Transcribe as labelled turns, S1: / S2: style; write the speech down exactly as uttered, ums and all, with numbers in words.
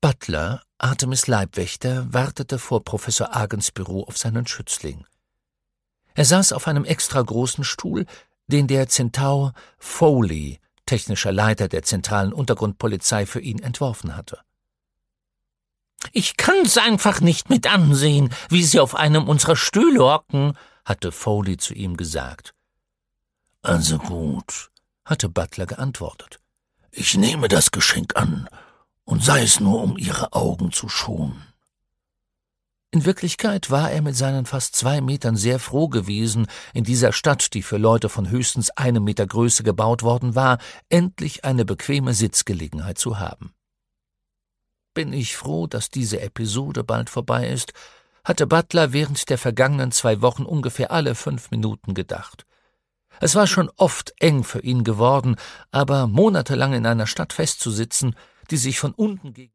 S1: Butler, Artemis' Leibwächter, wartete vor Professor Argens Büro auf seinen Schützling. Er saß auf einem extra großen Stuhl, den der Centaur Foley, technischer Leiter der zentralen Untergrundpolizei, für ihn entworfen hatte. »Ich kann's einfach nicht mit ansehen, wie Sie auf einem unserer Stühle hocken«, hatte Foley zu ihm gesagt. »Also gut«, hatte Butler geantwortet. »Ich nehme das Geschenk an, und sei es nur, um Ihre Augen zu schonen.« In Wirklichkeit war er mit seinen fast zwei Metern sehr froh gewesen, in dieser Stadt, die für Leute von höchstens einem Meter Größe gebaut worden war, endlich eine bequeme Sitzgelegenheit zu haben. »Bin ich froh, dass diese Episode bald vorbei ist«, hatte Butler während der vergangenen zwei Wochen ungefähr alle fünf Minuten gedacht. Es war schon oft eng für ihn geworden, aber monatelang in einer Stadt festzusitzen, die sich von unten gegen